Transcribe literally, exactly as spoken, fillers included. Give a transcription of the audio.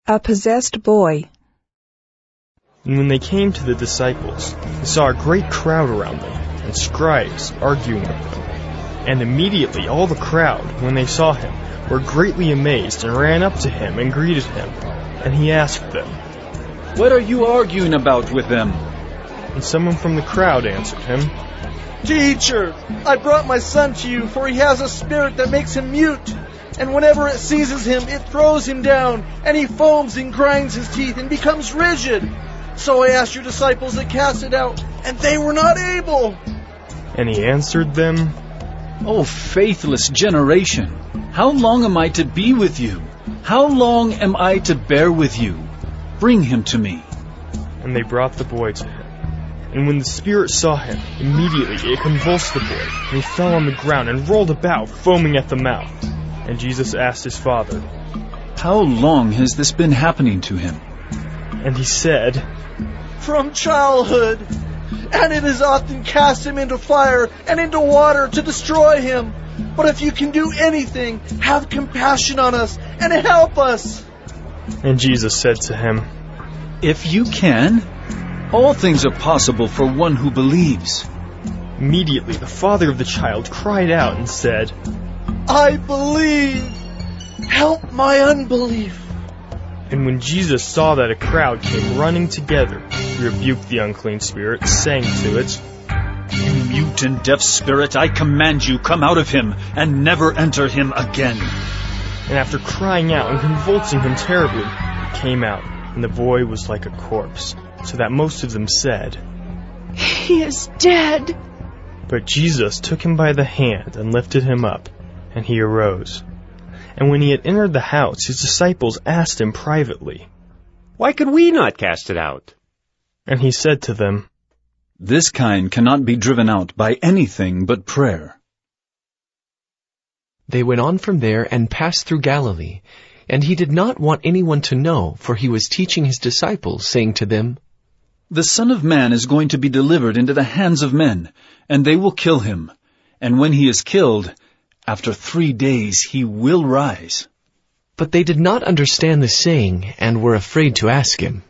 A possessed boy. And when they came to the disciples, they saw a great crowd around them, and scribes arguing with them. And immediately all the crowd, when they saw him, were greatly amazed and ran up to him and greeted him. And he asked them, "What are you arguing about with them?" And someone from the crowd answered him, "Teacher, I brought my son to you, for he has a spirit that makes him mute. And whenever it seizes him, it throws him down, and he foams and grinds his teeth and becomes rigid. So I asked your disciples to cast it out, and they were not able." And he answered them, "O faithless generation, how long am I to be with you? How long am I to bear with you? Bring him to me." And they brought the boy to him. And when the spirit saw him, immediately it convulsed the boy, and he fell on the ground and rolled about, foaming at the mouth. And Jesus asked his father, "How long has this been happening to him?" And he said, "From childhood. And it has often cast him into fire and into water to destroy him. But if you can do anything, have compassion on us and help us." And Jesus said to him, "If you can, all things are possible for one who believes." Immediately the father of the child cried out and said, "I believe. Help my unbelief." And when Jesus saw that a crowd came running together, he rebuked the unclean spirit, saying to it, "You mute and deaf spirit, I command you, come out of him, and never enter him again." And after crying out and convulsing him terribly, he came out, and the boy was like a corpse, so that most of them said, "He is dead." But Jesus took him by the hand and lifted him up, and he arose. And when he had entered the house, his disciples asked him privately, "Why could we not cast it out?" And he said to them, "This kind cannot be driven out by anything but prayer." They went on from there and passed through Galilee, and he did not want anyone to know, for he was teaching his disciples, saying to them, "The Son of Man is going to be delivered into the hands of men, and they will kill him. And when he is killed, after three days he will rise." But they did not understand the saying, and were afraid to ask him.